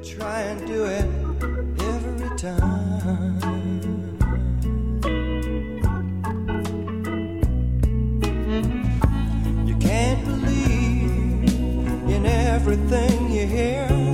try and do it every time. You can't believe in everything you hear.